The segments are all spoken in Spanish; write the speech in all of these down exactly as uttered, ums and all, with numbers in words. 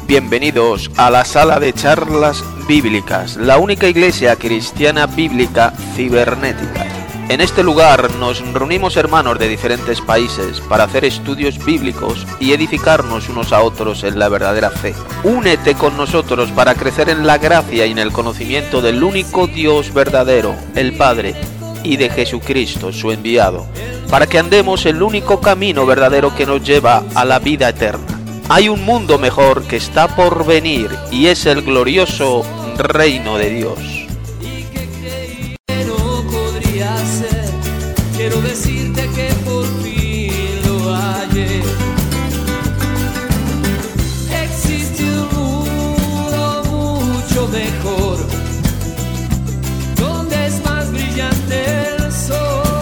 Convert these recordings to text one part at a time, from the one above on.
Bienvenidos a la sala de charlas bíblicas, la única iglesia cristiana bíblica cibernética. En este lugar nos reunimos hermanos de diferentes países para hacer estudios bíblicos y edificarnos unos a otros en la verdadera fe. Únete con nosotros para crecer en la gracia y en el conocimiento del único Dios verdadero, el Padre, y de Jesucristo, su enviado, para que andemos el único camino verdadero que nos lleva a la vida eterna. Hay un mundo mejor que está por venir y es el glorioso reino de Dios. Quiero decirte que por fin lo hallé. Existe un mundo mucho mejor, donde es más brillante el sol.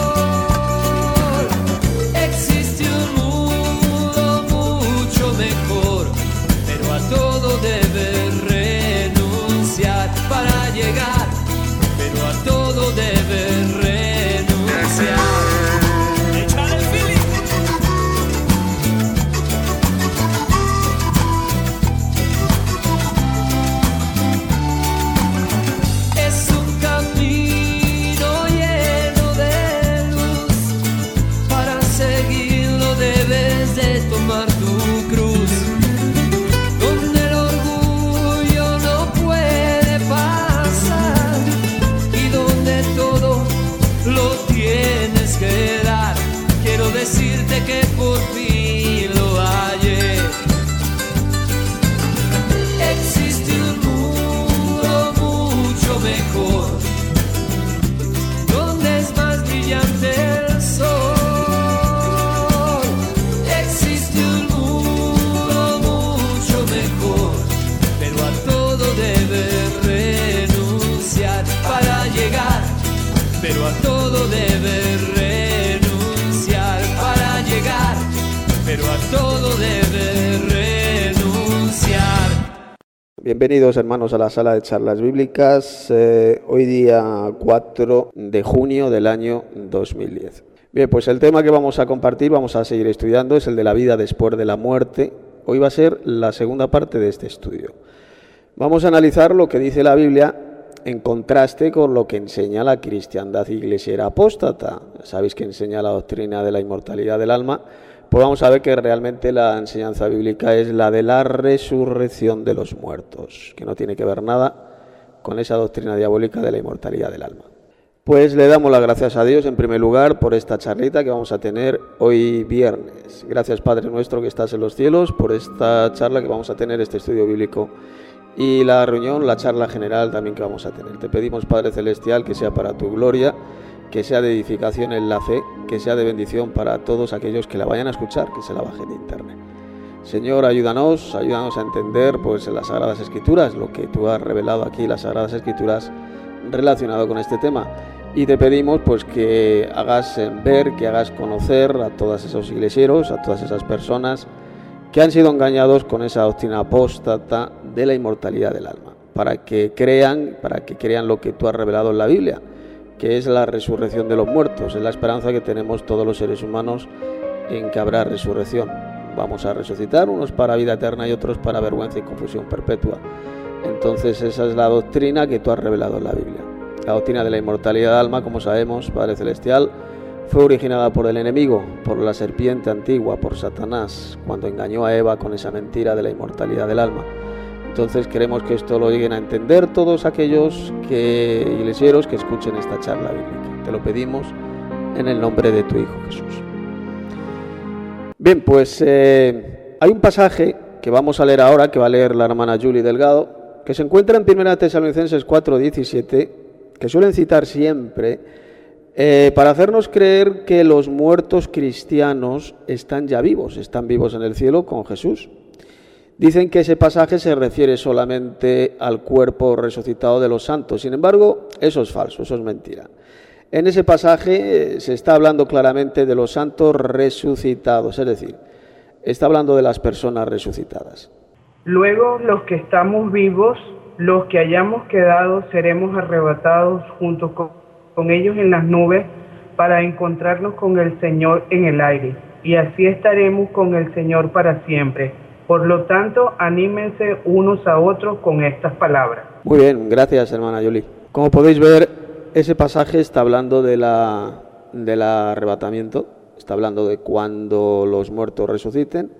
Existe un mundo mucho mejor, pero a todo debes renunciar para llegar, pero a todo debes renunciar. Decirte que por fin lo hallé. Existe un mundo mucho mejor, donde es más brillante el sol. Existe un mundo mucho mejor, pero a todo debes renunciar para llegar, pero a todo debes renunciar. Pero a todo debe renunciar. Bienvenidos hermanos a la sala de charlas bíblicas, eh, hoy día cuatro de junio del año dos mil diez. Bien, pues el tema que vamos a compartir, vamos a seguir estudiando, es el de la vida después de la muerte. Hoy va a ser la segunda parte de este estudio. Vamos a analizar lo que dice la Biblia en contraste con lo que enseña la cristiandad iglesiera apóstata. Sabéis que enseña la doctrina de la inmortalidad del alma. Pues vamos a ver que realmente la enseñanza bíblica es la de la resurrección de los muertos, que no tiene que ver nada con esa doctrina diabólica de la inmortalidad del alma. Pues le damos las gracias a Dios en primer lugar por esta charlita que vamos a tener hoy viernes. Gracias Padre nuestro que estás en los cielos por esta charla que vamos a tener, este estudio bíblico y la reunión, la charla general también que vamos a tener. Te pedimos Padre Celestial que sea para tu gloria, que sea de edificación en la fe, que sea de bendición para todos aquellos que la vayan a escuchar, que se la bajen de internet. Señor, ayúdanos, ayúdanos a entender pues en las Sagradas Escrituras, lo que tú has revelado aquí, las Sagradas Escrituras relacionado con este tema. Y te pedimos pues que hagas ver, que hagas conocer a todos esos iglesieros, a todas esas personas que han sido engañados con esa doctrina apóstata de la inmortalidad del alma, para que crean, para que crean lo que tú has revelado en la Biblia, que es la resurrección de los muertos, es la esperanza que tenemos todos los seres humanos en que habrá resurrección. Vamos a resucitar, unos para vida eterna y otros para vergüenza y confusión perpetua. Entonces esa es la doctrina que tú has revelado en la Biblia. La doctrina de la inmortalidad del alma, como sabemos, Padre Celestial, fue originada por el enemigo, por la serpiente antigua, por Satanás, cuando engañó a Eva con esa mentira de la inmortalidad del alma. Entonces queremos que esto lo lleguen a entender todos aquellos que, iglesieros que escuchen esta charla bíblica. Te lo pedimos en el nombre de tu Hijo Jesús. Bien, pues eh, hay un pasaje que vamos a leer ahora, que va a leer la hermana Julie Delgado, que se encuentra en primera Tesalonicenses cuatro diecisiete, que suelen citar siempre, eh, para hacernos creer que los muertos cristianos están ya vivos, están vivos en el cielo con Jesús. Dicen que ese pasaje se refiere solamente al cuerpo resucitado de los santos. Sin embargo, eso es falso, eso es mentira. En ese pasaje se está hablando claramente de los santos resucitados, es decir, está hablando de las personas resucitadas. Luego, los que estamos vivos, los que hayamos quedado, seremos arrebatados junto con, con ellos en las nubes para encontrarnos con el Señor en el aire. Y así estaremos con el Señor para siempre. Por lo tanto, anímense unos a otros con estas palabras. Muy bien, gracias hermana Yoli. Como podéis ver, ese pasaje está hablando de la, del arrebatamiento, está hablando de cuando los muertos resuciten.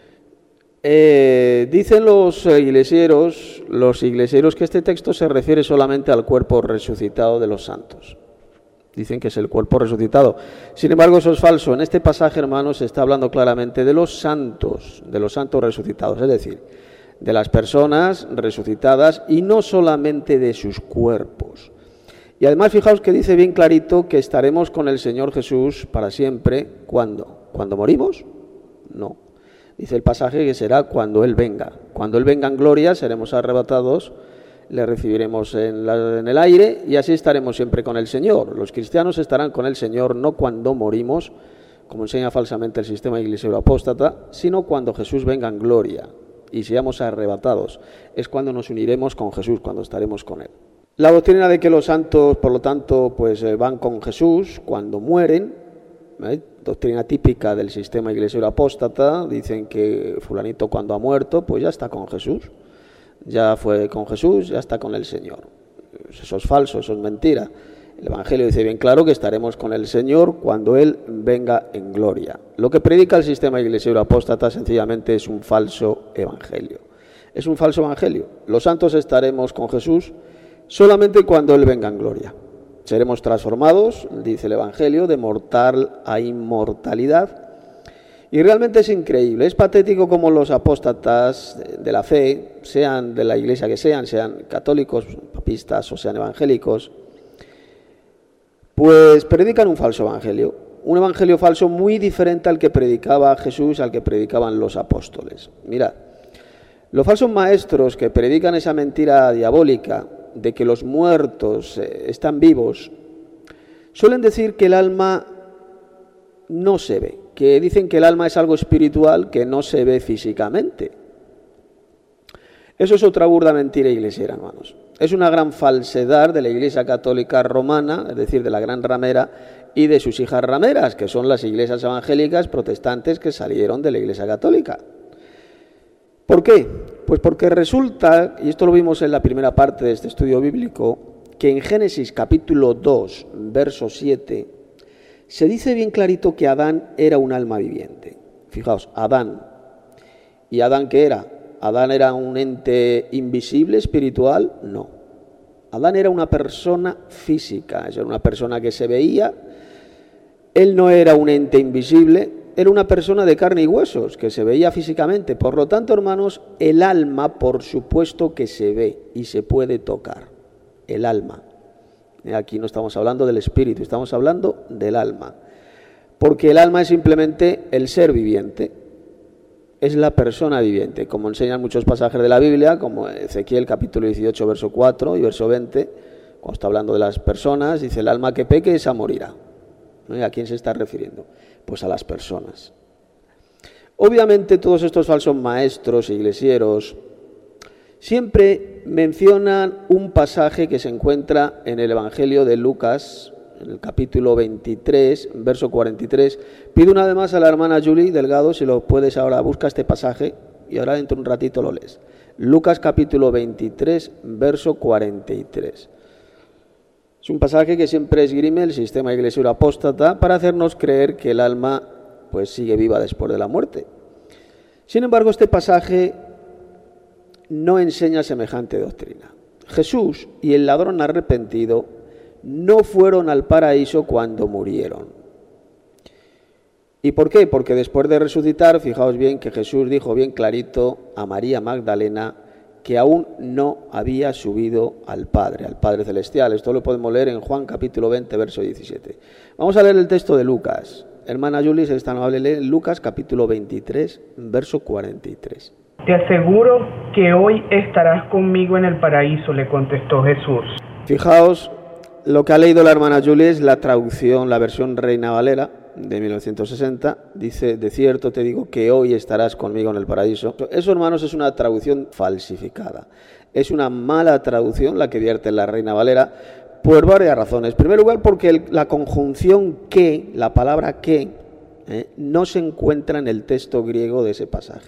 Eh, dicen los iglesieros, los iglesieros que este texto se refiere solamente al cuerpo resucitado de los santos. Dicen que es el cuerpo resucitado. Sin embargo, eso es falso. En este pasaje, hermanos, se está hablando claramente de los santos, de los santos resucitados, es decir, de las personas resucitadas y no solamente de sus cuerpos. Y además, fijaos que dice bien clarito que estaremos con el Señor Jesús para siempre. ¿Cuándo? ¿Cuando morimos? No. Dice el pasaje que será cuando Él venga. Cuando Él venga en gloria, seremos arrebatados, le recibiremos en, la, en el aire y así estaremos siempre con el Señor. Los cristianos estarán con el Señor no cuando morimos, como enseña falsamente el sistema iglesiero apóstata, sino cuando Jesús venga en gloria y seamos arrebatados. Es cuando nos uniremos con Jesús, cuando estaremos con Él. La doctrina de que los santos, por lo tanto, pues van con Jesús cuando mueren, ¿eh? Doctrina típica del sistema iglesiero apóstata, dicen que fulanito cuando ha muerto, pues ya está con Jesús, ya fue con Jesús, ya está con el Señor. Eso es falso, eso es mentira. El Evangelio dice bien claro que estaremos con el Señor cuando Él venga en gloria. Lo que predica el sistema iglesiero apóstata sencillamente es un falso evangelio. Es un falso evangelio. Los santos estaremos con Jesús solamente cuando Él venga en gloria. Seremos transformados, dice el Evangelio, de mortal a inmortalidad. Y realmente es increíble, es patético como los apóstatas de la fe, sean de la iglesia que sean, sean católicos, papistas o sean evangélicos, pues predican un falso evangelio. Un evangelio falso muy diferente al que predicaba Jesús, al que predicaban los apóstoles. Mirad, los falsos maestros que predican esa mentira diabólica de que los muertos eh, están vivos, suelen decir que el alma no se ve, que dicen que el alma es algo espiritual que no se ve físicamente. Eso es otra burda mentira iglesiera, hermanos. Es una gran falsedad de la Iglesia Católica Romana, es decir, de la gran ramera y de sus hijas rameras, que son las iglesias evangélicas protestantes que salieron de la Iglesia Católica. ¿Por qué? Pues porque resulta, y esto lo vimos en la primera parte de este estudio bíblico, que en Génesis capítulo dos, verso siete, se dice bien clarito que Adán era un alma viviente. Fijaos, Adán. ¿Y Adán qué era? ¿Adán era un ente invisible, espiritual? No. Adán era una persona física, era una persona que se veía. Él no era un ente invisible, era una persona de carne y huesos, que se veía físicamente. Por lo tanto, hermanos, el alma, por supuesto que se ve y se puede tocar. El alma. Aquí no estamos hablando del espíritu, estamos hablando del alma. Porque el alma es simplemente el ser viviente, es la persona viviente, como enseñan muchos pasajes de la Biblia, como Ezequiel capítulo dieciocho, verso cuatro y verso veinte, cuando está hablando de las personas, dice: el alma que peque, esa morirá. ¿Y a quién se está refiriendo? Pues a las personas. Obviamente todos estos falsos maestros iglesieros siempre mencionan un pasaje que se encuentra en el Evangelio de Lucas, en el capítulo veintitrés, verso cuarenta y tres. Pido una vez más a la hermana Julie Delgado, si lo puedes ahora, busca este pasaje y ahora dentro de un ratito lo lees. Lucas capítulo veintitrés, verso cuarenta y tres. Es un pasaje que siempre esgrime el sistema iglesiero apóstata para hacernos creer que el alma pues sigue viva después de la muerte. Sin embargo, este pasaje no enseña semejante doctrina. Jesús y el ladrón arrepentido no fueron al paraíso cuando murieron. ¿Y por qué? Porque después de resucitar, fijaos bien que Jesús dijo bien clarito a María Magdalena que aún no había subido al Padre, al Padre Celestial. Esto lo podemos leer en Juan capítulo veinte, verso diecisiete. Vamos a leer el texto de Lucas. Hermana Julie, si es tan amable, lee Lucas capítulo veintitrés, verso cuarenta y tres. Te aseguro que hoy estarás conmigo en el paraíso, le contestó Jesús. Fijaos, lo que ha leído la hermana Julie es la traducción, la versión Reina Valera de mil novecientos sesenta, dice: de cierto te digo que hoy estarás conmigo en el paraíso. Eso, hermanos, es una traducción falsificada. Es una mala traducción la que vierte la Reina Valera por varias razones. En primer lugar, porque el, la conjunción que, la palabra que, eh, no se encuentra en el texto griego de ese pasaje.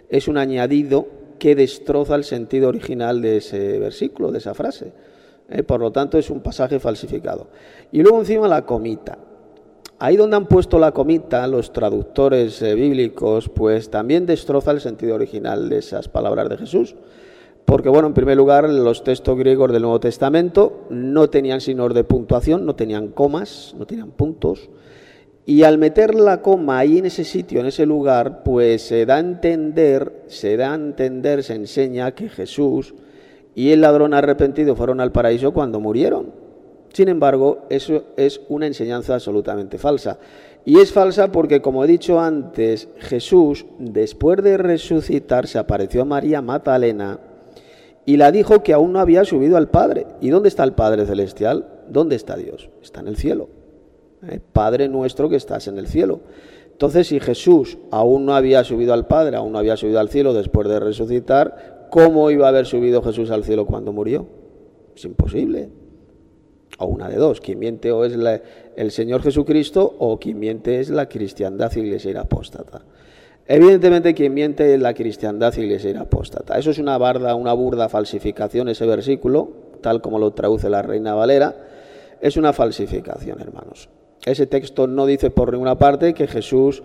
Es un añadido que destroza el sentido original de ese versículo, de esa frase. Eh, por lo tanto, es un pasaje falsificado. Y luego encima la comita. Ahí donde han puesto la comita, los traductores eh, bíblicos, pues también destroza el sentido original de esas palabras de Jesús. Porque, bueno, en primer lugar, los textos griegos del Nuevo Testamento no tenían signos de puntuación, no tenían comas, no tenían puntos. Y al meter la coma ahí en ese sitio, en ese lugar, pues se da a entender, se da a entender, se enseña que Jesús y el ladrón arrepentido fueron al paraíso cuando murieron. Sin embargo, eso es una enseñanza absolutamente falsa. Y es falsa porque, como he dicho antes, Jesús, después de resucitar, se apareció a María Magdalena y la dijo que aún no había subido al Padre. ¿Y dónde está el Padre Celestial? ¿Dónde está Dios? Está en el cielo. ¿Eh? Padre nuestro que estás en el cielo. Entonces, si Jesús aún no había subido al Padre, aún no había subido al cielo después de resucitar, ¿cómo iba a haber subido Jesús al cielo cuando murió? Es imposible. O una de dos, quien miente o es la, el Señor Jesucristo, o quien miente es la cristiandad iglesiera apóstata. Evidentemente quien miente es la cristiandad iglesiera apóstata. Eso es una barda, una burda falsificación, ese versículo, tal como lo traduce la Reina Valera, es una falsificación, hermanos. Ese texto no dice por ninguna parte que Jesús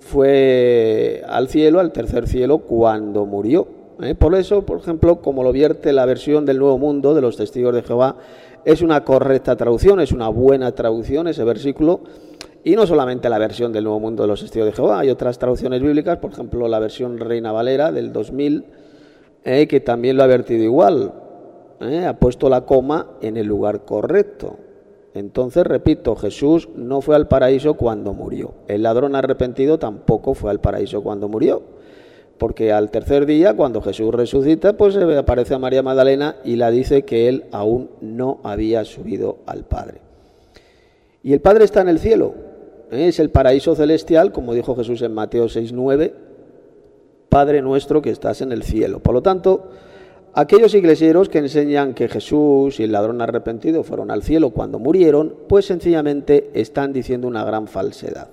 fue al cielo, al tercer cielo, cuando murió. ¿Eh? Por eso, por ejemplo, como lo vierte la versión del Nuevo Mundo de los Testigos de Jehová, es una correcta traducción, es una buena traducción ese versículo, y no solamente la versión del Nuevo Mundo de los Testigos de Jehová, hay otras traducciones bíblicas, por ejemplo la versión Reina Valera del dos mil, eh, que también lo ha vertido igual, eh, ha puesto la coma en el lugar correcto. Entonces, repito, Jesús no fue al paraíso cuando murió, el ladrón arrepentido tampoco fue al paraíso cuando murió. Porque al tercer día, cuando Jesús resucita, pues aparece a María Magdalena y la dice que él aún no había subido al Padre. Y el Padre está en el cielo, ¿eh? Es el paraíso celestial, como dijo Jesús en Mateo seis nueve, Padre nuestro que estás en el cielo. Por lo tanto, aquellos iglesieros que enseñan que Jesús y el ladrón arrepentido fueron al cielo cuando murieron, pues sencillamente están diciendo una gran falsedad.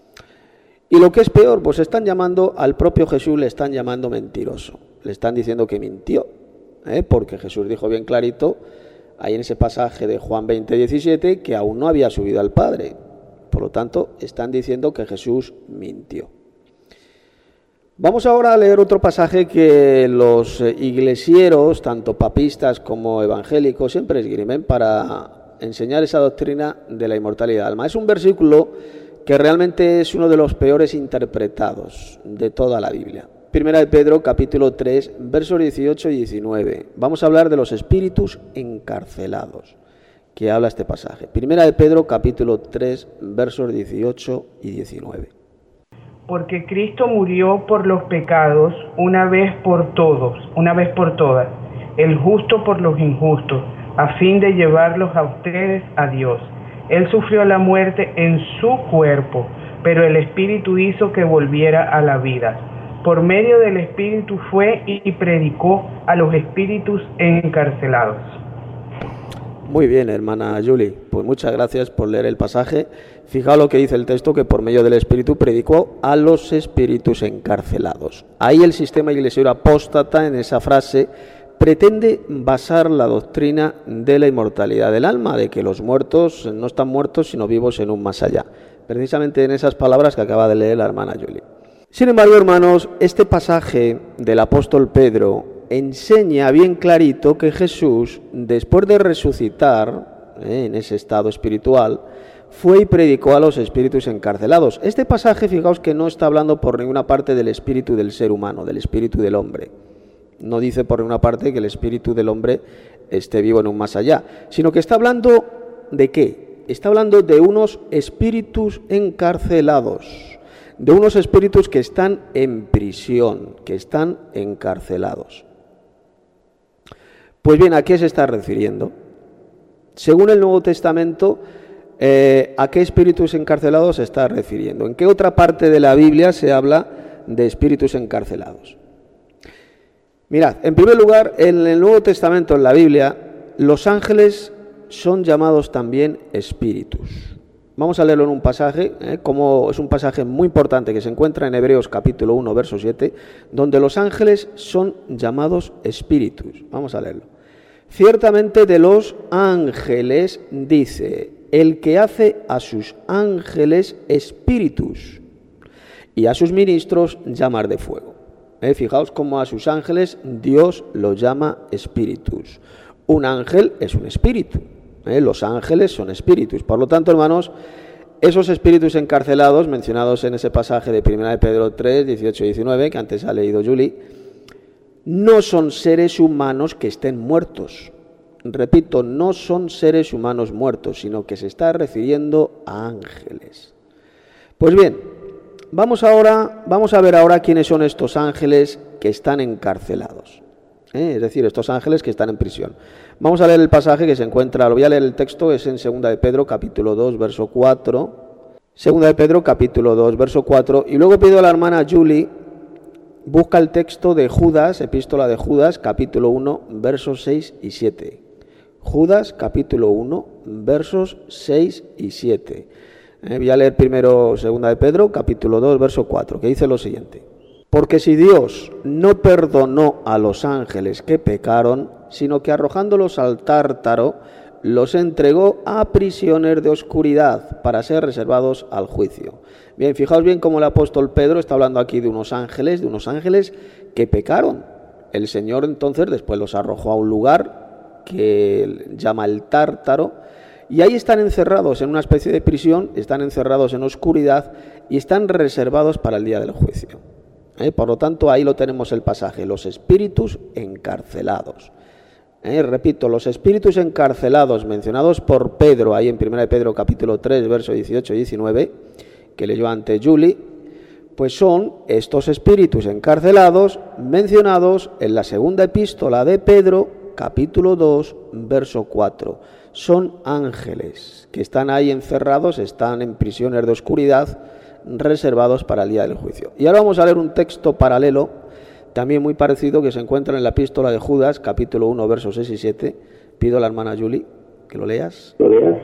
Y lo que es peor, pues están llamando al propio Jesús, le están llamando mentiroso. Le están diciendo que mintió, ¿eh? Porque Jesús dijo bien clarito, ahí en ese pasaje de Juan veinte diecisiete, que aún no había subido al Padre. Por lo tanto, están diciendo que Jesús mintió. Vamos ahora a leer otro pasaje que los iglesieros, tanto papistas como evangélicos, siempre esgrimen para enseñar esa doctrina de la inmortalidad del alma. Es un versículo que realmente es uno de los peores interpretados de toda la Biblia. Primera de Pedro, capítulo tres, versos dieciocho y diecinueve. Vamos a hablar de los espíritus encarcelados, que habla este pasaje. Primera de Pedro, capítulo tres, versos dieciocho y diecinueve. Porque Cristo murió por los pecados una vez por todos, una vez por todas, el justo por los injustos, a fin de llevarlos a ustedes a Dios. Él sufrió la muerte en su cuerpo, pero el Espíritu hizo que volviera a la vida. Por medio del Espíritu fue y predicó a los espíritus encarcelados. Muy bien, hermana Julie, pues muchas gracias por leer el pasaje. Fijaos lo que dice el texto, que por medio del Espíritu predicó a los espíritus encarcelados. Ahí el sistema iglesiero apóstata, en esa frase, pretende basar la doctrina de la inmortalidad del alma, de que los muertos no están muertos sino vivos en un más allá, precisamente en esas palabras que acaba de leer la hermana Julie. Sin embargo, hermanos, este pasaje del apóstol Pedro enseña bien clarito que Jesús, después de resucitar, eh, en ese estado espiritual, fue y predicó a los espíritus encarcelados. Este pasaje, fijaos que no está hablando por ninguna parte del espíritu del ser humano, del espíritu del hombre. No dice por una parte que el espíritu del hombre esté vivo en un más allá, sino que está hablando ¿de qué? Está hablando de unos espíritus encarcelados, de unos espíritus que están en prisión, que están encarcelados. Pues bien, ¿a qué se está refiriendo? Según el Nuevo Testamento, eh, ¿a qué espíritus encarcelados se está refiriendo? ¿En qué otra parte de la Biblia se habla de espíritus encarcelados? Mirad, en primer lugar, en el Nuevo Testamento, en la Biblia, los ángeles son llamados también espíritus. Vamos a leerlo en un pasaje, ¿eh? Como es un pasaje muy importante que se encuentra en Hebreos capítulo uno, verso siete, donde los ángeles son llamados espíritus. Vamos a leerlo. Ciertamente de los ángeles dice, el que hace a sus ángeles espíritus y a sus ministros llamar de fuego. ¿Eh? Fijaos cómo a sus ángeles Dios los llama espíritus. Un ángel es un espíritu. ¿Eh? Los ángeles son espíritus. Por lo tanto, hermanos, esos espíritus encarcelados mencionados en ese pasaje de primera de Pedro tres, dieciocho y diecinueve, que antes ha leído Julie, no son seres humanos que estén muertos. Repito, no son seres humanos muertos, sino que se está refiriendo a ángeles. Pues bien, vamos ahora, vamos a ver ahora quiénes son estos ángeles que están encarcelados. ¿Eh? Es decir, estos ángeles que están en prisión. Vamos a leer el pasaje que se encuentra, lo voy a leer el texto, es en segunda de Pedro, capítulo dos, verso cuatro. segunda de Pedro, capítulo dos, verso cuatro. Y luego pido a la hermana Julie, busca el texto de Judas, epístola de Judas, capítulo uno, versos seis y siete. Judas, capítulo uno, versos seis y siete. Eh, voy a leer primero segunda de Pedro, capítulo dos, verso cuatro, que dice lo siguiente. Porque si Dios no perdonó a los ángeles que pecaron, sino que arrojándolos al Tártaro, los entregó a prisiones de oscuridad para ser reservados al juicio. Bien, fijaos bien cómo el apóstol Pedro está hablando aquí de unos ángeles, de unos ángeles que pecaron. El Señor entonces después los arrojó a un lugar que llama el Tártaro, y ahí están encerrados en una especie de prisión, están encerrados en oscuridad y están reservados para el día del juicio. ¿Eh? Por lo tanto, ahí lo tenemos el pasaje, los espíritus encarcelados. ¿Eh? Repito, los espíritus encarcelados mencionados por Pedro, ahí en primera de Pedro capítulo tres, versos dieciocho y diecinueve, que leyó ante Julie, pues son estos espíritus encarcelados mencionados en la segunda epístola de Pedro, capítulo dos, verso cuatro. Son ángeles que están ahí encerrados, están en prisiones de oscuridad, reservados para el día del juicio. Y ahora vamos a leer un texto paralelo, también muy parecido, que se encuentra en la epístola de Judas, capítulo uno, versos seis y siete. Pido a la hermana Julie que lo leas. ¿Lo leas?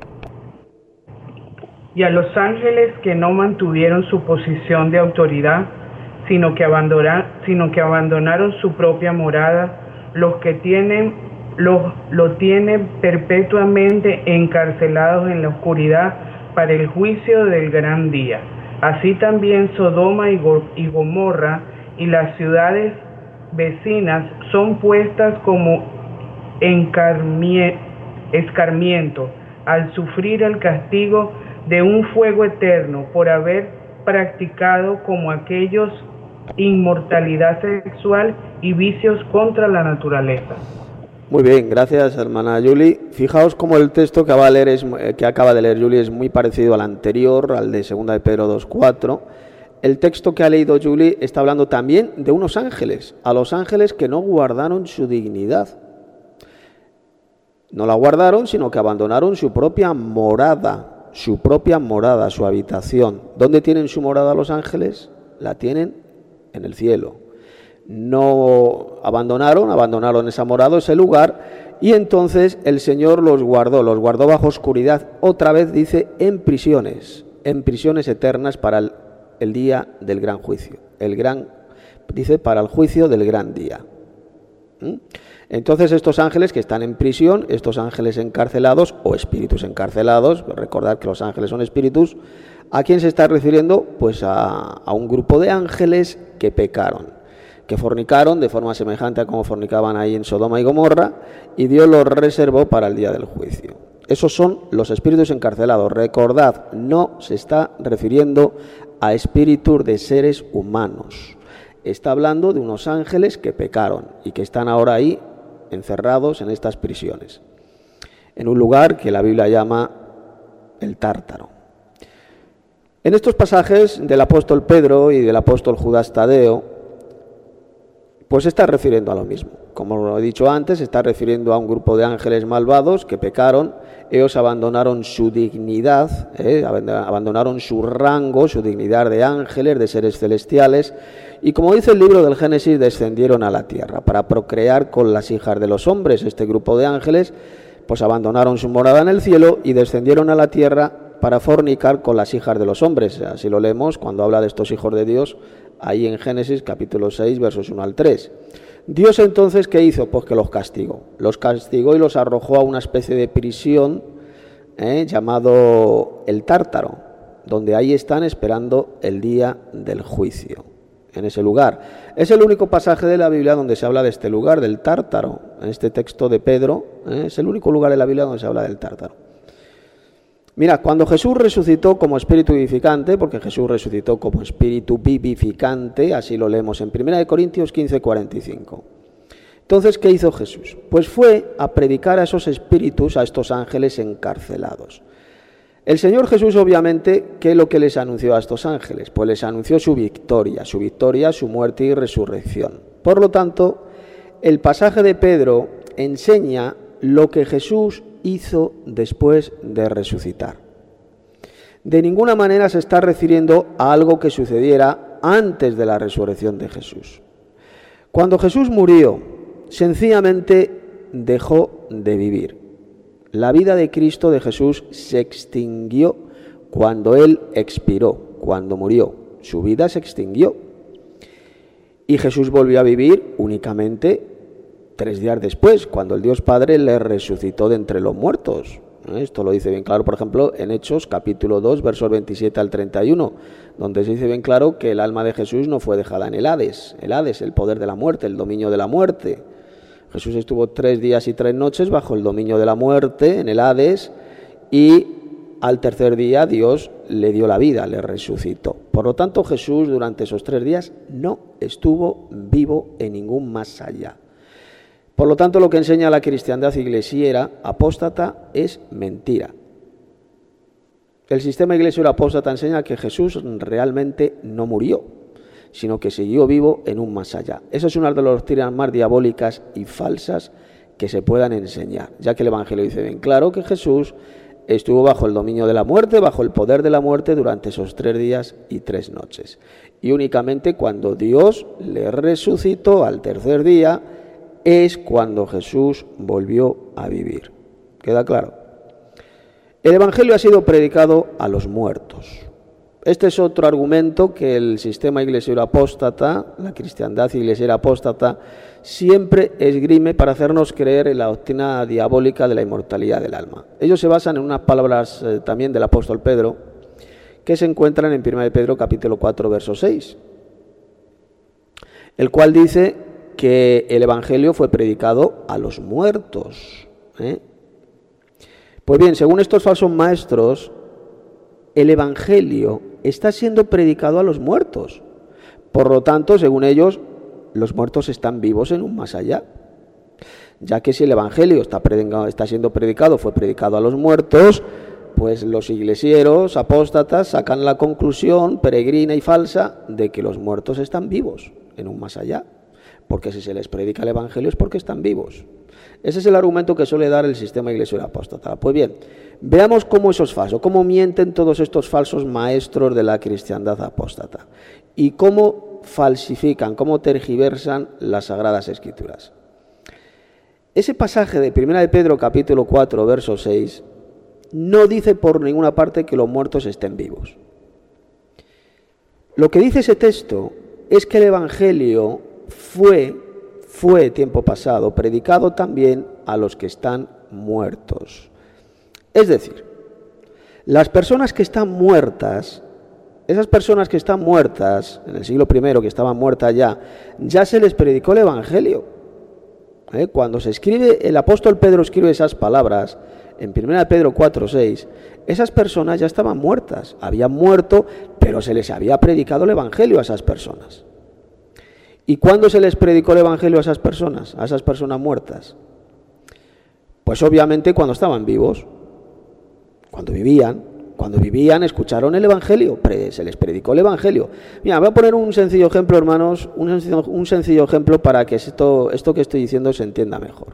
Y a los ángeles que no mantuvieron su posición de autoridad, sino que abandonaron, sino que abandonaron su propia morada, los que tienen, los, lo tienen perpetuamente encarcelados en la oscuridad, para el juicio del gran día. Así también Sodoma y, Go- y Gomorra y las ciudades vecinas son puestas como encarmie- escarmiento al sufrir el castigo de un fuego eterno por haber practicado como aquellos inmortalidad sexual y vicios contra la naturaleza. Muy bien, gracias hermana Julie. Fijaos cómo el texto que acaba de leer, es, que acaba de leer Julie es muy parecido al anterior, al de segunda de Pedro dos cuatro. El texto que ha leído Julie está hablando también de unos ángeles, a los ángeles que no guardaron su dignidad. No la guardaron, sino que abandonaron su propia morada, su propia morada, su habitación. ¿Dónde tienen su morada los ángeles? La tienen en el cielo. No abandonaron, abandonaron esa morada, ese lugar, y entonces el Señor los guardó, los guardó bajo oscuridad, otra vez dice, en prisiones, en prisiones eternas para el, el día del gran juicio, el gran, dice, para el juicio del gran día. ¿Mm? Entonces estos ángeles que están en prisión, estos ángeles encarcelados o espíritus encarcelados, recordad que los ángeles son espíritus, ¿a quién se está refiriendo? Pues a, a un grupo de ángeles que pecaron, que fornicaron de forma semejante a como fornicaban ahí en Sodoma y Gomorra, y Dios los reservó para el día del juicio. Esos son los espíritus encarcelados. Recordad, no se está refiriendo a espíritus de seres humanos. Está hablando de unos ángeles que pecaron y que están ahora ahí encerrados en estas prisiones, en un lugar que la Biblia llama el Tártaro. En estos pasajes del apóstol Pedro y del apóstol Judas Tadeo, pues se está refiriendo a lo mismo. Como lo he dicho antes, se está refiriendo a un grupo de ángeles malvados que pecaron. Ellos abandonaron su dignidad, ¿eh? abandonaron su rango, su dignidad de ángeles, de seres celestiales, y como dice el libro del Génesis, descendieron a la tierra para procrear con las hijas de los hombres. Este grupo de ángeles pues abandonaron su morada en el cielo y descendieron a la tierra para fornicar con las hijas de los hombres. Así lo leemos cuando habla de estos hijos de Dios, ahí en Génesis capítulo seis, versos uno al tres. Dios entonces, ¿qué hizo? Pues que los castigó. Los castigó y los arrojó a una especie de prisión eh, llamado el Tártaro, donde ahí están esperando el día del juicio, en ese lugar. Es el único pasaje de la Biblia donde se habla de este lugar, del Tártaro. En este texto de Pedro, eh, es el único lugar de la Biblia donde se habla del Tártaro. Mira, cuando Jesús resucitó como espíritu vivificante, porque Jesús resucitó como espíritu vivificante, así lo leemos en primera de Corintios quince, cuarenta y cinco. Entonces, ¿qué hizo Jesús? Pues fue a predicar a esos espíritus, a estos ángeles encarcelados. El Señor Jesús, obviamente, ¿qué es lo que les anunció a estos ángeles? Pues les anunció su victoria, su victoria, su muerte y resurrección. Por lo tanto, el pasaje de Pedro enseña lo que Jesús hizo después de resucitar. De ninguna manera se está refiriendo a algo que sucediera antes de la resurrección de Jesús. Cuando Jesús murió, sencillamente dejó de vivir. La vida de Cristo, de Jesús, se extinguió cuando Él expiró, cuando murió. Su vida se extinguió. Y Jesús volvió a vivir únicamente tres días después, cuando el Dios Padre le resucitó de entre los muertos. Esto lo dice bien claro, por ejemplo, en Hechos capítulo dos, versos veintisiete al treinta y uno, donde se dice bien claro que el alma de Jesús no fue dejada en el Hades, el Hades, el poder de la muerte, el dominio de la muerte. Jesús estuvo tres días y tres noches bajo el dominio de la muerte, en el Hades, y al tercer día Dios le dio la vida, le resucitó. Por lo tanto, Jesús durante esos tres días no estuvo vivo en ningún más allá. Por lo tanto, lo que enseña la cristiandad iglesiera apóstata es mentira. El sistema iglesiero apóstata enseña que Jesús realmente no murió, sino que siguió vivo en un más allá. Esa es una de las doctrinas más diabólicas y falsas que se puedan enseñar, ya que el Evangelio dice bien claro que Jesús estuvo bajo el dominio de la muerte, bajo el poder de la muerte durante esos tres días y tres noches. Y únicamente cuando Dios le resucitó al tercer día, es cuando Jesús volvió a vivir. ¿Queda claro? El Evangelio ha sido predicado a los muertos. Este es otro argumento que el sistema iglesiero apóstata, la cristiandad iglesiera apóstata, siempre esgrime para hacernos creer en la doctrina diabólica de la inmortalidad del alma. Ellos se basan en unas palabras eh, también del apóstol Pedro, que se encuentran en primera de Pedro capítulo cuatro, verso seis, el cual dice que el Evangelio fue predicado a los muertos. ¿eh? Pues bien, según estos falsos maestros, el Evangelio está siendo predicado a los muertos. Por lo tanto, según ellos, los muertos están vivos en un más allá. Ya que si el Evangelio está, predicado, está siendo predicado, fue predicado a los muertos, pues los iglesieros apóstatas sacan la conclusión peregrina y falsa de que los muertos están vivos en un más allá. Porque si se les predica el Evangelio es porque están vivos. Ese es el argumento que suele dar el sistema iglesiero apóstata. Pues bien, veamos cómo eso es falso, cómo mienten todos estos falsos maestros de la cristiandad apóstata y cómo falsifican, cómo tergiversan las Sagradas Escrituras. Ese pasaje de primera de Pedro capítulo cuatro, verso seis, no dice por ninguna parte que los muertos estén vivos. Lo que dice ese texto es que el Evangelio fue, fue tiempo pasado, predicado también a los que están muertos. Es decir, las personas que están muertas, esas personas que están muertas, en el siglo primero que estaban muertas ya, ya se les predicó el Evangelio. ¿Eh? Cuando se escribe, el apóstol Pedro escribe esas palabras, en primera de Pedro cuatro, seis, esas personas ya estaban muertas, habían muerto, pero se les había predicado el Evangelio a esas personas. ¿Y cuándo se les predicó el Evangelio a esas personas, a esas personas muertas? Pues obviamente cuando estaban vivos, cuando vivían, cuando vivían escucharon el Evangelio, se les predicó el Evangelio. Mira, voy a poner un sencillo ejemplo, hermanos, un sencillo, un sencillo ejemplo para que esto, esto que estoy diciendo se entienda mejor.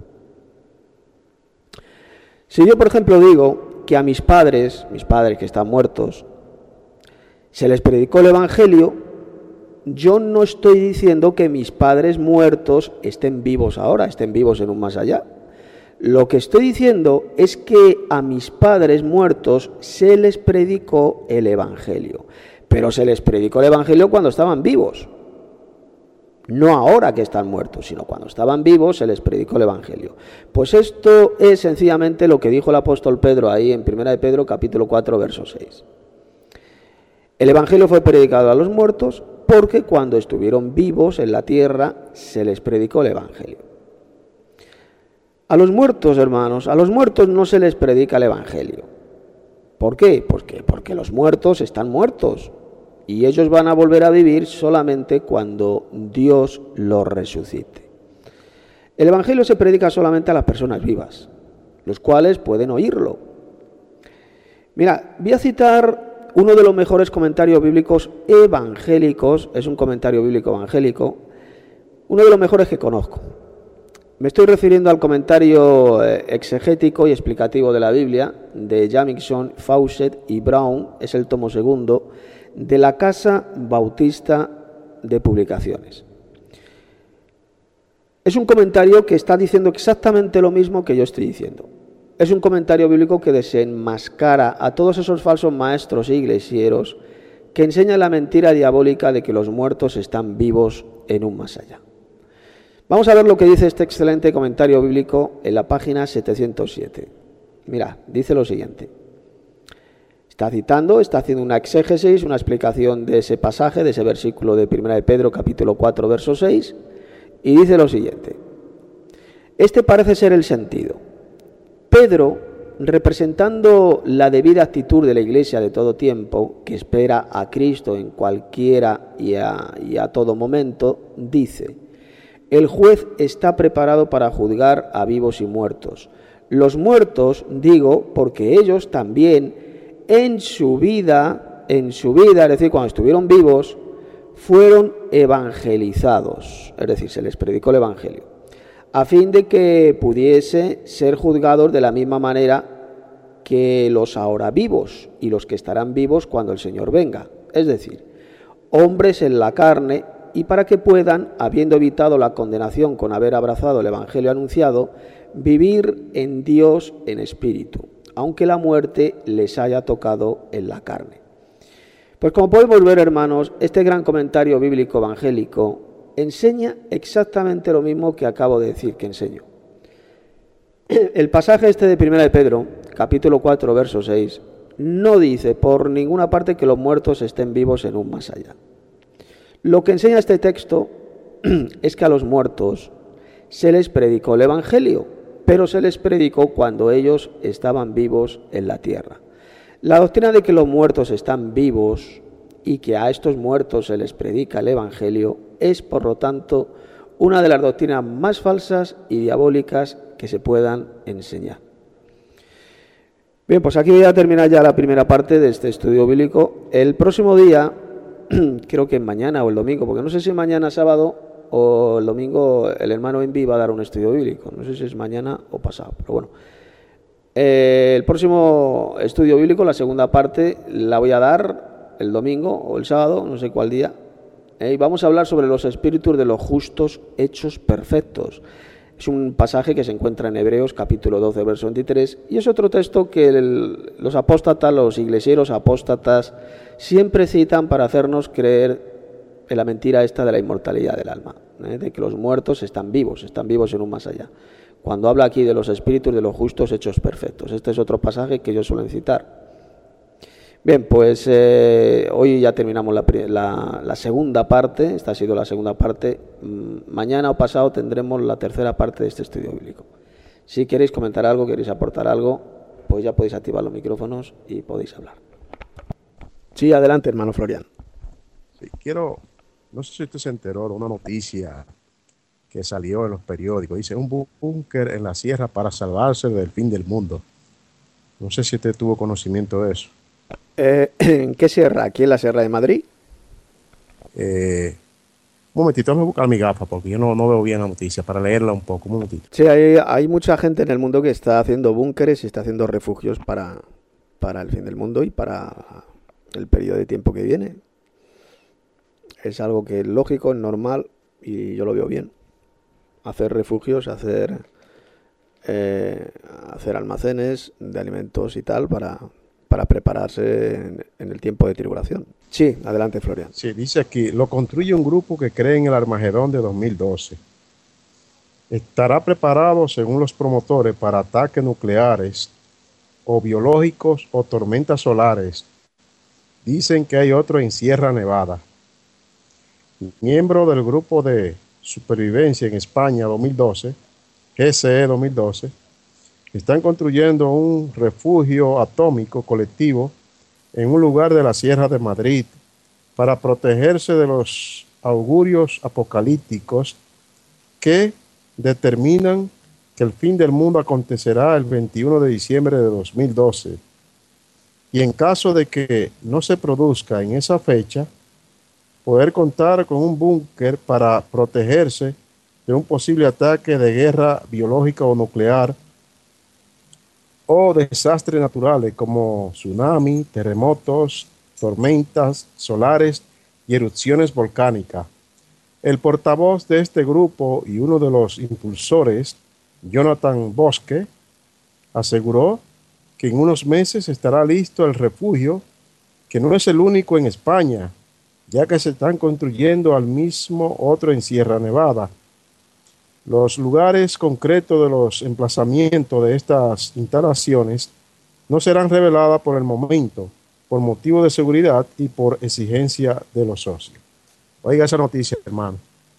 Si yo, por ejemplo, digo que a mis padres, mis padres que están muertos, se les predicó el Evangelio, yo no estoy diciendo que mis padres muertos estén vivos ahora, estén vivos en un más allá. Lo que estoy diciendo es que a mis padres muertos se les predicó el Evangelio, pero se les predicó el Evangelio cuando estaban vivos. No ahora que están muertos, sino cuando estaban vivos se les predicó el Evangelio. Pues esto es sencillamente lo que dijo el apóstol Pedro ahí en primera de Pedro capítulo cuatro verso seis. El Evangelio fue predicado a los muertos porque cuando estuvieron vivos en la tierra se les predicó el Evangelio. A los muertos, hermanos, a los muertos no se les predica el Evangelio. ¿Por qué? Porque, porque los muertos están muertos y ellos van a volver a vivir solamente cuando Dios los resucite. El Evangelio se predica solamente a las personas vivas, los cuales pueden oírlo. Mira, voy a citar uno de los mejores comentarios bíblicos evangélicos, es un comentario bíblico evangélico, uno de los mejores que conozco. Me estoy refiriendo al comentario eh, exegético y explicativo de la Biblia de Jamison, Fawcett y Brown, es el tomo segundo, de la Casa Bautista de Publicaciones. Es un comentario que está diciendo exactamente lo mismo que yo estoy diciendo. Es un comentario bíblico que desenmascara a todos esos falsos maestros e iglesieros que enseñan la mentira diabólica de que los muertos están vivos en un más allá. Vamos a ver lo que dice este excelente comentario bíblico en la página setecientos siete. Mira, dice lo siguiente. Está citando, está haciendo una exégesis, una explicación de ese pasaje, de ese versículo de primera de Pedro, capítulo cuatro, verso seis, y dice lo siguiente. Este parece ser el sentido. Pedro, representando la debida actitud de la Iglesia de todo tiempo, que espera a Cristo en cualquiera y a, y a todo momento, dice: el juez está preparado para juzgar a vivos y muertos. Los muertos, digo, porque ellos también en su vida, en su vida, es decir, cuando estuvieron vivos, fueron evangelizados, es decir, se les predicó el Evangelio, a fin de que pudiese ser juzgados de la misma manera que los ahora vivos y los que estarán vivos cuando el Señor venga, es decir, hombres en la carne, y para que puedan, habiendo evitado la condenación con haber abrazado el Evangelio anunciado, vivir en Dios en espíritu, aunque la muerte les haya tocado en la carne. Pues como podemos ver, hermanos, este gran comentario bíblico evangélico enseña exactamente lo mismo que acabo de decir que enseño. El pasaje este de primera de Pedro, capítulo cuatro, verso seis, no dice por ninguna parte que los muertos estén vivos en un más allá. Lo que enseña este texto es que a los muertos se les predicó el Evangelio, pero se les predicó cuando ellos estaban vivos en la tierra. La doctrina de que los muertos están vivos y que a estos muertos se les predica el Evangelio es, por lo tanto, una de las doctrinas más falsas y diabólicas que se puedan enseñar. Bien, pues aquí voy a terminar ya la primera parte de este estudio bíblico. El próximo día, creo que mañana o el domingo, porque no sé si mañana sábado o el domingo el hermano Envi va a dar un estudio bíblico, no sé si es mañana o pasado, pero bueno. Eh, el próximo estudio bíblico, la segunda parte, la voy a dar el domingo o el sábado, no sé cuál día, eh, y vamos a hablar sobre los espíritus de los justos hechos perfectos. Es un pasaje que se encuentra en Hebreos capítulo doce, verso veintitrés, y es otro texto que el, los apóstatas, los iglesieros apóstatas, siempre citan para hacernos creer en la mentira esta de la inmortalidad del alma, ¿eh? De que los muertos están vivos, están vivos en un más allá. Cuando habla aquí de los espíritus de los justos hechos perfectos, este es otro pasaje que ellos suelen citar. Bien, pues eh, hoy ya terminamos la, la, la segunda parte, esta ha sido la segunda parte. Mañana o pasado tendremos la tercera parte de este estudio bíblico. Si queréis comentar algo, queréis aportar algo, pues ya podéis activar los micrófonos y podéis hablar. Sí, adelante, hermano Florian. Sí, quiero, no sé si usted se enteró de una noticia que salió en los periódicos. Dice, un búnker en la sierra para salvarse del fin del mundo. No sé si usted tuvo conocimiento de eso. Eh, ¿En qué sierra? ¿Aquí en la Sierra de Madrid? Eh, un momentito, déjame buscar mi gafa porque yo no, no veo bien la noticia, para leerla un poco, un momentito. Sí, hay, hay mucha gente en el mundo que está haciendo búnkeres y está haciendo refugios para, para el fin del mundo y para el periodo de tiempo que viene. Es algo que es lógico, es normal y yo lo veo bien. Hacer refugios, hacer eh, hacer almacenes de alimentos y tal para, para prepararse en, en el tiempo de tribulación. Sí, adelante, Florian. Sí, dice aquí, lo construye un grupo que cree en el Armagedón de dos mil doce. Estará preparado, según los promotores, para ataques nucleares o biológicos o tormentas solares. Dicen que hay otro en Sierra Nevada. Miembro del grupo de supervivencia en España dos mil doce, G C E dos mil doce, están construyendo un refugio atómico colectivo en un lugar de la Sierra de Madrid para protegerse de los augurios apocalípticos que determinan que el fin del mundo acontecerá el veintiuno de diciembre de dos mil doce. Y en caso de que no se produzca en esa fecha, poder contar con un búnker para protegerse de un posible ataque de guerra biológica o nuclear o desastres naturales como tsunami, terremotos, tormentas solares y erupciones volcánicas. El portavoz de este grupo y uno de los impulsores, Jonathan Bosque, aseguró que en unos meses estará listo el refugio, que no es el único en España, ya que se están construyendo al mismo otro en Sierra Nevada. Los lugares concretos de los emplazamientos de estas instalaciones no serán reveladas por el momento, por motivo de seguridad y por exigencia de los socios. Oiga esa noticia, hermano.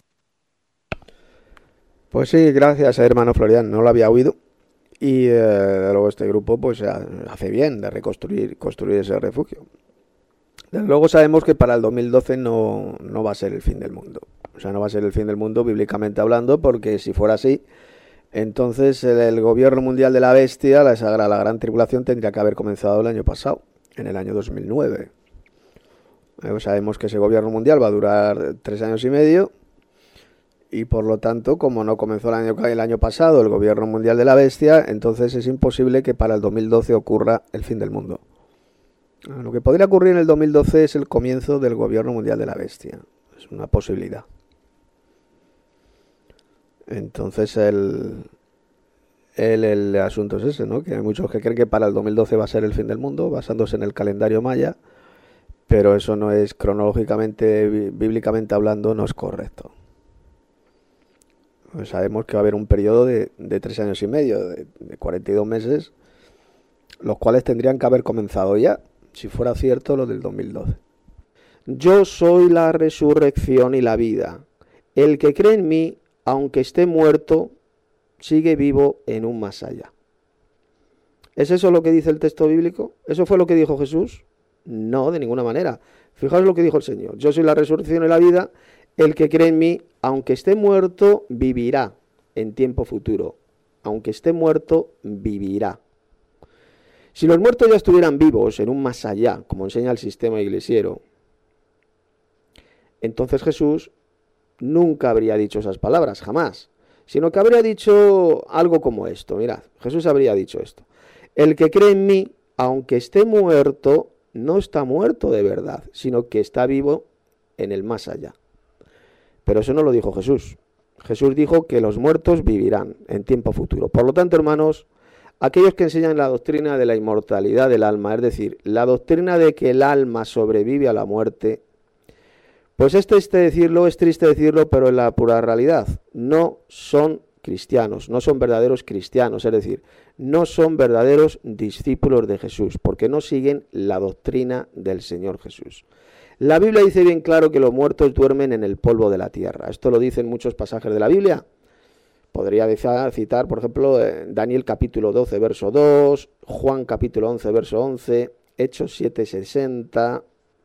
Pues sí, gracias, hermano Florian, no lo había oído. Y eh, luego este grupo pues hace bien de reconstruir construir ese refugio. Desde luego sabemos que para el dos mil doce no, no va a ser el fin del mundo. O sea, no va a ser el fin del mundo bíblicamente hablando, porque si fuera así, entonces el, el gobierno mundial de la bestia, la, esa, la gran tribulación, tendría que haber comenzado el año pasado, en el año dos mil nueve. Eh, sabemos que ese gobierno mundial va a durar tres años y medio, y por lo tanto, como no comenzó el año, el año pasado el gobierno mundial de la bestia, entonces es imposible que para el dos mil doce ocurra el fin del mundo. Lo que podría ocurrir en el dos mil doce es el comienzo del gobierno mundial de la bestia. Es una posibilidad. Entonces el, el, el asunto es ese, ¿no? Que hay muchos que creen que para el dos mil doce va a ser el fin del mundo, basándose en el calendario maya, pero eso no es cronológicamente, bíblicamente hablando, no es correcto. Pues sabemos que va a haber un periodo de, de tres años y medio, de, de cuarenta y dos meses, los cuales tendrían que haber comenzado ya, si fuera cierto lo del dos mil doce. Yo soy la resurrección y la vida. El que cree en mí, aunque esté muerto, sigue vivo en un más allá. ¿Es eso lo que dice el texto bíblico? ¿Eso fue lo que dijo Jesús? No, de ninguna manera. Fijaos lo que dijo el Señor. Yo soy la resurrección y la vida. El que cree en mí, aunque esté muerto, vivirá en tiempo futuro. Aunque esté muerto, vivirá. Si los muertos ya estuvieran vivos en un más allá, como enseña el sistema iglesiero, entonces Jesús nunca habría dicho esas palabras, jamás, sino que habría dicho algo como esto. Mirad, Jesús habría dicho esto: el que cree en mí, aunque esté muerto, no está muerto de verdad, sino que está vivo en el más allá. Pero eso no lo dijo Jesús. Jesús dijo que los muertos vivirán en tiempo futuro. Por lo tanto, hermanos, aquellos que enseñan la doctrina de la inmortalidad del alma, es decir, la doctrina de que el alma sobrevive a la muerte, pues es triste decirlo, es triste decirlo, pero es la pura realidad. No son cristianos, no son verdaderos cristianos, es decir, no son verdaderos discípulos de Jesús, porque no siguen la doctrina del Señor Jesús. La Biblia dice bien claro que los muertos duermen en el polvo de la tierra. Esto lo dicen muchos pasajes de la Biblia. Podría citar, por ejemplo, Daniel capítulo doce, verso dos, Juan capítulo once, verso once, Hechos siete, sesenta,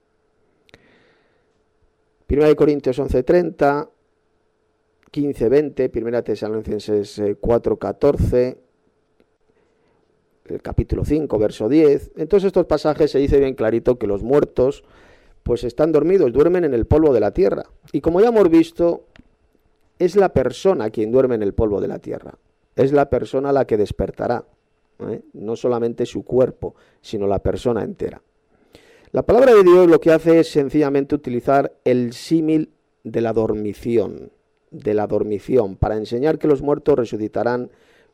Primera de Corintios once, treinta, quince, veinte, Primera Tesalonicenses cuatro, catorce, el capítulo cinco, verso diez. En todos estos pasajes se dice bien clarito que los muertos pues están dormidos, duermen en el polvo de la tierra. Y como ya hemos visto, es la persona quien duerme en el polvo de la tierra. Es la persona la que despertará, ¿eh? No solamente su cuerpo, sino la persona entera. La palabra de Dios lo que hace es sencillamente utilizar el símil de la dormición, de la dormición, para enseñar que los muertos resucitarán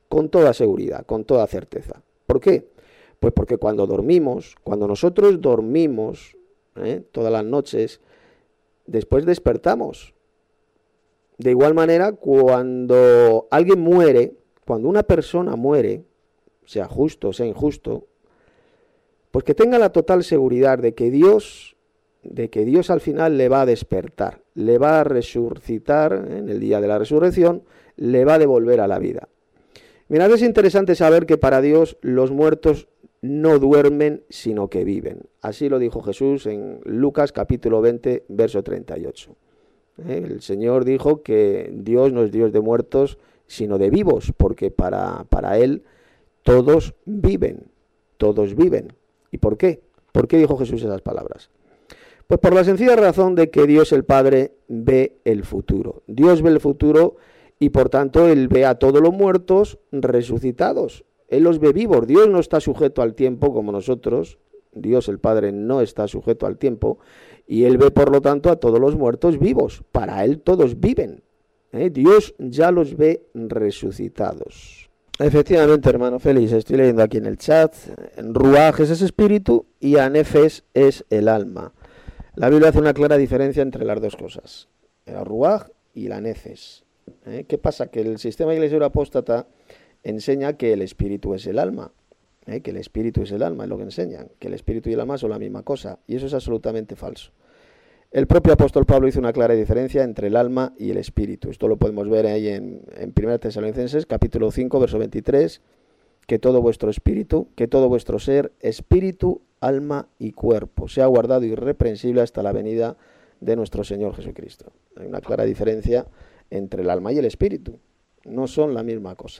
con toda seguridad, con toda certeza. ¿Por qué? Pues porque cuando dormimos, cuando nosotros dormimos, ¿eh? todas las noches, después despertamos. De igual manera, cuando alguien muere, cuando una persona muere, sea justo, sea injusto, pues que tenga la total seguridad de que Dios, de que Dios al final le va a despertar, le va a resucitar en el día de la resurrección, le va a devolver a la vida. Mirad, es interesante saber que para Dios los muertos no duermen, sino que viven. Así lo dijo Jesús en Lucas capítulo veinte, verso treinta y ocho. ¿Eh? El Señor dijo que Dios no es Dios de muertos, sino de vivos, porque para, para Él todos viven, todos viven. ¿Y por qué? ¿Por qué dijo Jesús esas palabras? Pues por la sencilla razón de que Dios el Padre ve el futuro. Dios ve el futuro y por tanto Él ve a todos los muertos resucitados. Él los ve vivos. Dios no está sujeto al tiempo como nosotros. Dios el Padre no está sujeto al tiempo. Y Él ve por lo tanto a todos los muertos vivos. Para Él todos viven. ¿Eh? Dios ya los ve resucitados. Efectivamente, hermano Félix, estoy leyendo aquí en el chat. Ruaj es ese espíritu y Anefes es el alma. La Biblia hace una clara diferencia entre las dos cosas. El Ruaj y la Nefes. ¿Eh? ¿Qué pasa? Que el sistema iglesiero apóstata enseña que el espíritu es el alma, ¿eh? que el espíritu es el alma, es lo que enseñan, que el espíritu y el alma son la misma cosa, y eso es absolutamente falso. El propio apóstol Pablo hizo una clara diferencia entre el alma y el espíritu. Esto lo podemos ver ahí en, en primera Tesalonicenses, capítulo cinco, verso veintitrés, que todo vuestro espíritu, que todo vuestro ser, espíritu, alma y cuerpo, sea guardado irreprensible hasta la venida de nuestro Señor Jesucristo. Hay una clara diferencia entre el alma y el espíritu, no son la misma cosa.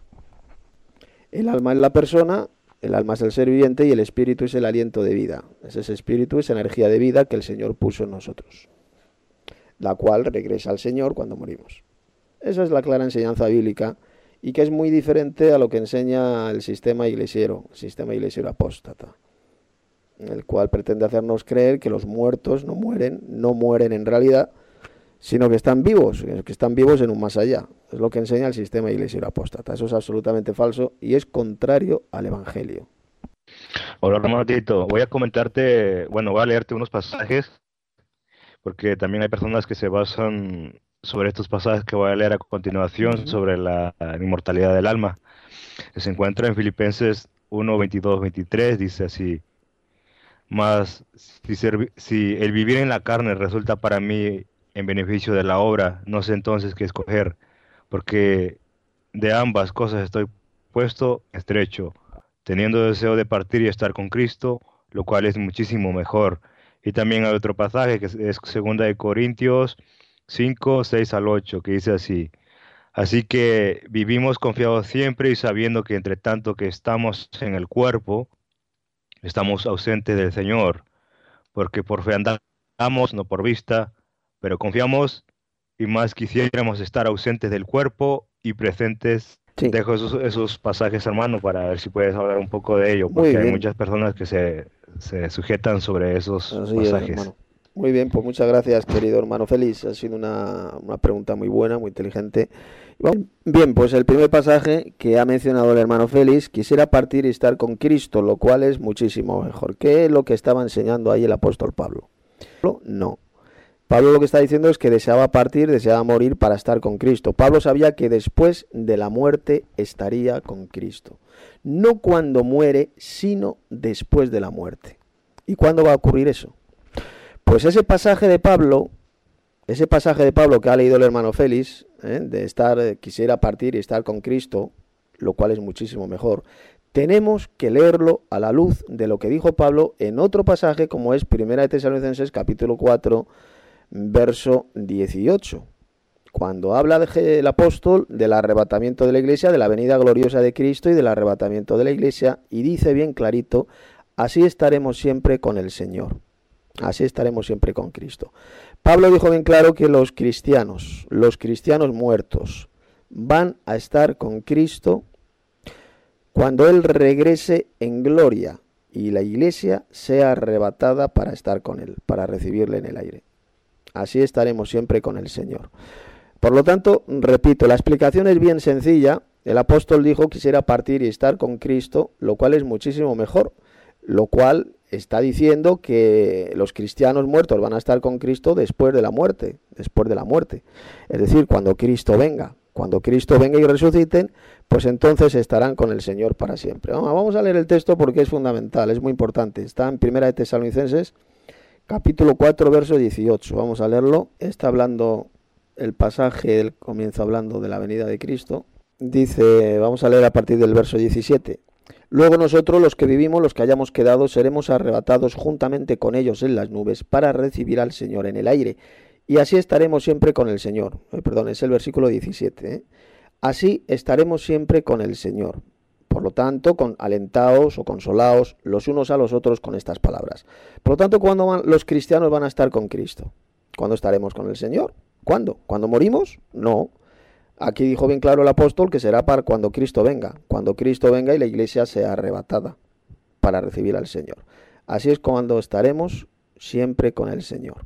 El alma es la persona, el alma es el ser viviente y el espíritu es el aliento de vida. Es ese espíritu, esa energía de vida que el Señor puso en nosotros, la cual regresa al Señor cuando morimos. Esa es la clara enseñanza bíblica y que es muy diferente a lo que enseña el sistema iglesiero, el sistema iglesiero apóstata, el cual pretende hacernos creer que los muertos no mueren, no mueren en realidad, sino que están vivos, que están vivos en un más allá. Es lo que enseña el sistema iglesiero apóstata. Eso es absolutamente falso y es contrario al Evangelio. Hola, hermano Tito. Voy a comentarte, bueno, voy a leerte unos pasajes, porque también hay personas que se basan sobre estos pasajes que voy a leer a continuación, uh-huh. sobre la, la inmortalidad del alma. Se encuentra en Filipenses uno, veintidós, veintitrés, dice así: mas si, servi- si el vivir en la carne resulta para mí en beneficio de la obra, no sé entonces qué escoger, porque de ambas cosas estoy puesto estrecho, teniendo deseo de partir y estar con Cristo, lo cual es muchísimo mejor. Y también hay otro pasaje que es segunda de Corintios cinco, seis al ocho, que dice así: así que vivimos confiados siempre y sabiendo que entre tanto que estamos en el cuerpo, estamos ausentes del Señor, porque por fe andamos, no por vista, pero confiamos y más quisiéramos estar ausentes del cuerpo y presentes. Sí. Dejo esos, esos pasajes, hermano, para ver si puedes hablar un poco de ello, porque hay muchas personas que se, se sujetan sobre esos Así pasajes. Es, muy bien, pues muchas gracias, querido hermano Félix. Ha sido una, una pregunta muy buena, muy inteligente. Bien, pues el primer pasaje que ha mencionado el hermano Félix: quisiera partir y estar con Cristo, lo cual es muchísimo mejor. ¿Qué es lo que estaba enseñando ahí el apóstol Pablo? No. Pablo lo que está diciendo es que deseaba partir, deseaba morir para estar con Cristo. Pablo sabía que después de la muerte estaría con Cristo. No cuando muere, sino después de la muerte. ¿Y cuándo va a ocurrir eso? Pues ese pasaje de Pablo, ese pasaje de Pablo que ha leído el hermano Félix, ¿eh? de estar, eh, quisiera partir y estar con Cristo, lo cual es muchísimo mejor, tenemos que leerlo a la luz de lo que dijo Pablo en otro pasaje, como es primera de Tesalonicenses capítulo cuatro, verso dieciocho, cuando habla de, el apóstol del arrebatamiento de la iglesia, de la venida gloriosa de Cristo y del arrebatamiento de la iglesia, y dice bien clarito: así estaremos siempre con el Señor, así estaremos siempre con Cristo. Pablo dijo bien claro que los cristianos, los cristianos muertos, van a estar con Cristo cuando Él regrese en gloria y la iglesia sea arrebatada para estar con Él, para recibirle en el aire. Así estaremos siempre con el Señor. Por lo tanto, repito, la explicación es bien sencilla El apóstol dijo: quisiera partir y estar con Cristo, lo cual es muchísimo mejor, lo cual está diciendo que los cristianos muertos van a estar con Cristo después de la muerte, después de la muerte, es decir, cuando Cristo venga. Cuando Cristo venga y resuciten, pues entonces estarán con el Señor para siempre. Vamos a leer el texto porque es fundamental, es muy importante. Está en Primera de Tesalonicenses, capítulo cuatro, verso dieciocho. Vamos a leerlo. Está hablando el pasaje, el comienzo hablando de la venida de Cristo. Dice, vamos a leer a partir del verso diecisiete. Luego nosotros, los que vivimos, los que hayamos quedado, seremos arrebatados juntamente con ellos en las nubes para recibir al Señor en el aire. Y así estaremos siempre con el Señor. Eh, perdón, es el versículo diecisiete. ¿eh? Así estaremos siempre con el Señor. Por lo tanto, con alentaos o consolaos los unos a los otros con estas palabras. Por lo tanto, ¿cuándo van, los cristianos van a estar con Cristo? ¿Cuándo estaremos con el Señor? ¿Cuándo? ¿Cuando morimos? No. Aquí dijo bien claro el apóstol que será para cuando Cristo venga. Cuando Cristo venga y la iglesia sea arrebatada para recibir al Señor. Así es cuando estaremos siempre con el Señor.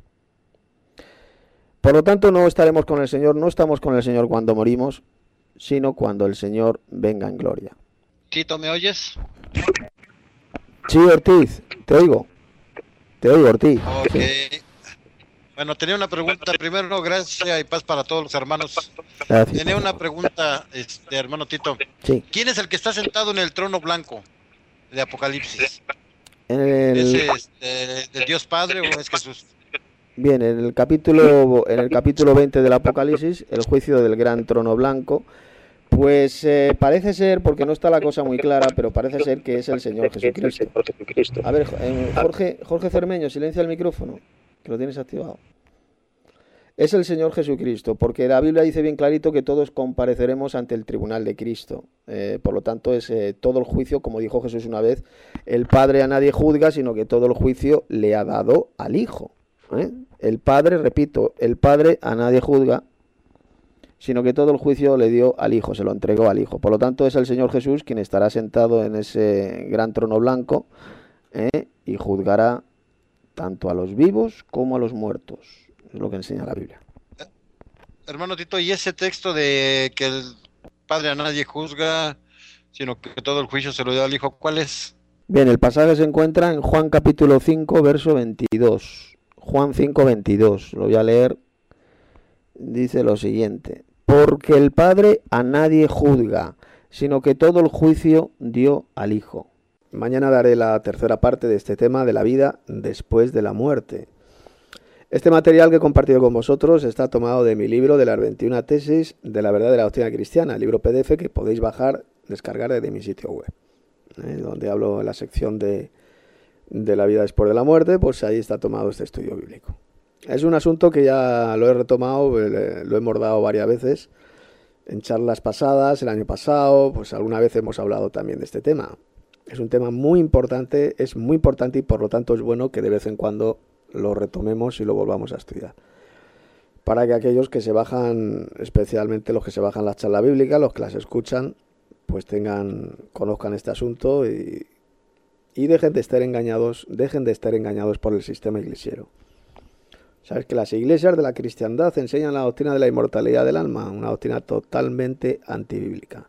Por lo tanto, no estaremos con el Señor, no estamos con el Señor cuando morimos, sino cuando el Señor venga en gloria. Tito, ¿me oyes? Sí, Ortiz, te oigo. Te oigo, Ortiz. Ok. Sí. Bueno, tenía una pregunta. Primero, gracias y paz para todos los hermanos. Gracias. Tenía una pregunta, este, hermano Tito. Sí. ¿Quién es el que está sentado en el trono blanco de Apocalipsis? En el... ¿Es este, el Dios Padre o es Jesús? Bien, en el capítulo en el capítulo veinte del Apocalipsis, el juicio del gran trono blanco, pues eh, parece ser, porque no está la cosa muy clara, pero parece ser que es el Señor Jesucristo. A ver, eh, Jorge, Jorge Cermeño, silencia el micrófono, que lo tienes activado. Es el Señor Jesucristo, porque la Biblia dice bien clarito que todos compareceremos ante el tribunal de Cristo. Eh, por lo tanto, es eh, todo el juicio, como dijo Jesús una vez, el Padre a nadie juzga, sino que todo el juicio le ha dado al Hijo. ¿Eh? El Padre, repito, el Padre a nadie juzga, sino que todo el juicio le dio al Hijo, se lo entregó al Hijo. Por lo tanto, es el Señor Jesús quien estará sentado en ese gran trono blanco ¿eh? y juzgará tanto a los vivos como a los muertos. Es lo que enseña la Biblia. Hermano Tito, ¿y ese texto de que el Padre a nadie juzga, sino que todo el juicio se lo dio al Hijo, cuál es? Bien, el pasaje se encuentra en Juan capítulo cinco, verso veintidós. Juan cinco, veintidós, lo voy a leer, dice lo siguiente: porque el Padre a nadie juzga, sino que todo el juicio dio al Hijo. Mañana daré la tercera parte de este tema de la vida después de la muerte. Este material que he compartido con vosotros está tomado de mi libro de las veintiuna tesis de la verdadera doctrina cristiana, el libro P D F que podéis bajar, descargar desde mi sitio web, ¿eh? donde hablo en la sección de... de la vida después de la muerte, pues ahí está tomado este estudio bíblico. Es un asunto que ya lo he retomado, lo he mordado varias veces, en charlas pasadas, el año pasado, pues alguna vez hemos hablado también de este tema. Es un tema muy importante, es muy importante y por lo tanto es bueno que de vez en cuando lo retomemos y lo volvamos a estudiar. Para que aquellos que se bajan, especialmente los que se bajan las charlas bíblicas, los que las escuchan, pues tengan, conozcan este asunto y Y dejen de estar engañados, dejen de estar engañados por el sistema iglesiero. Sabes que las iglesias de la cristiandad enseñan la doctrina de la inmortalidad del alma, una doctrina totalmente antibíblica.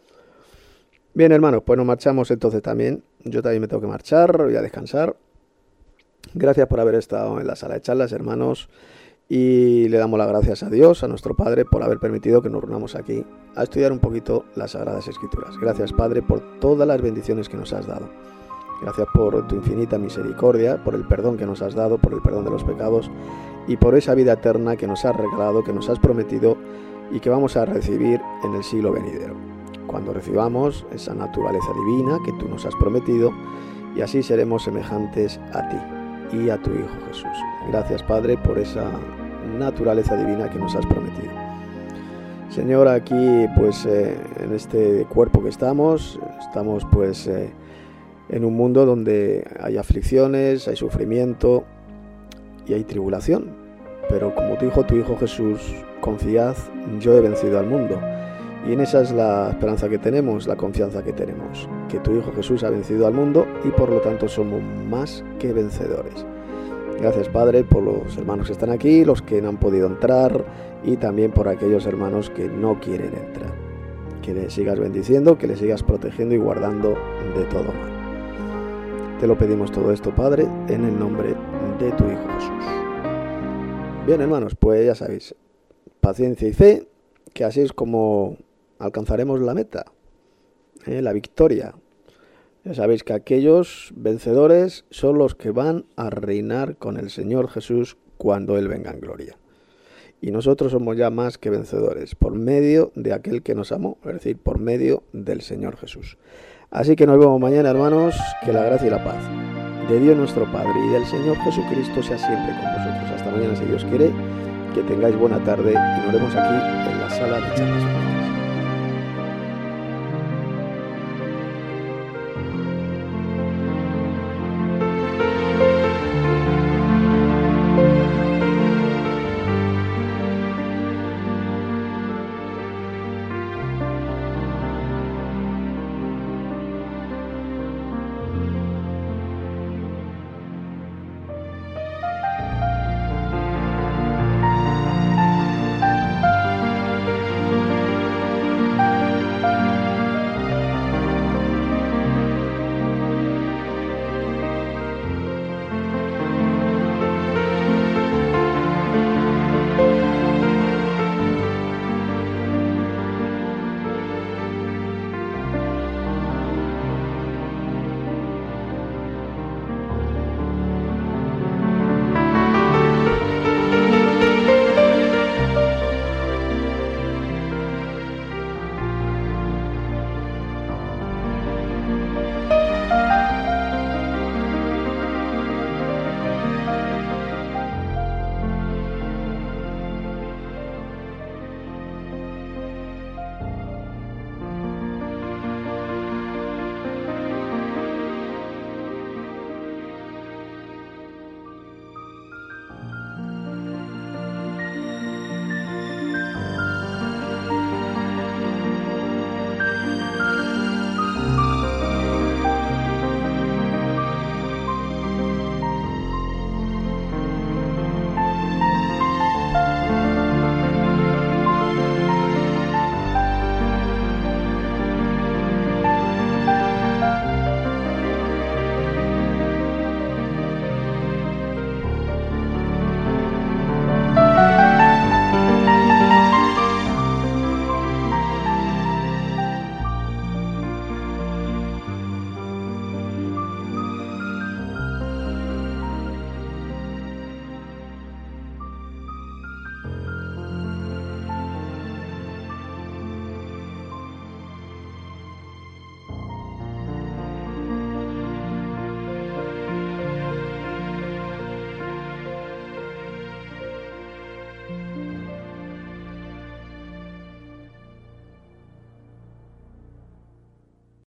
Bien, hermanos, pues nos marchamos entonces también. Yo también me tengo que marchar, voy a descansar. Gracias por haber estado en la sala de charlas, hermanos. Y le damos las gracias a Dios, a nuestro Padre, por haber permitido que nos reunamos aquí a estudiar un poquito las Sagradas Escrituras. Gracias, Padre, por todas las bendiciones que nos has dado. Gracias por tu infinita misericordia, por el perdón que nos has dado, por el perdón de los pecados y por esa vida eterna que nos has regalado, que nos has prometido y que vamos a recibir en el siglo venidero. Cuando recibamos esa naturaleza divina que tú nos has prometido y así seremos semejantes a ti y a tu Hijo Jesús. Gracias, Padre, por esa naturaleza divina que nos has prometido. Señor, aquí pues eh, en este cuerpo que estamos, estamos pues... Eh, en un mundo donde hay aflicciones, hay sufrimiento y hay tribulación. Pero como dijo tu Hijo Jesús, confiad, yo he vencido al mundo. Y en esa es la esperanza que tenemos, la confianza que tenemos, que tu Hijo Jesús ha vencido al mundo y por lo tanto somos más que vencedores. Gracias, Padre, por los hermanos que están aquí, los que no han podido entrar y también por aquellos hermanos que no quieren entrar. que le sigas bendiciendo, que le sigas protegiendo y guardando de todo mal. Te lo pedimos todo esto, Padre, en el nombre de tu Hijo Jesús. Bien, hermanos, pues ya sabéis, paciencia y fe, que así es como alcanzaremos la meta, ¿eh? La victoria. Ya sabéis que aquellos vencedores son los que van a reinar con el Señor Jesús cuando Él venga en gloria. Y nosotros somos ya más que vencedores, por medio de aquel que nos amó, es decir, por medio del Señor Jesús. Así que nos vemos mañana, hermanos, que la gracia y la paz de Dios nuestro Padre y del Señor Jesucristo sea siempre con vosotros. Hasta mañana, si Dios quiere, que tengáis buena tarde y nos vemos aquí en la sala de charlas.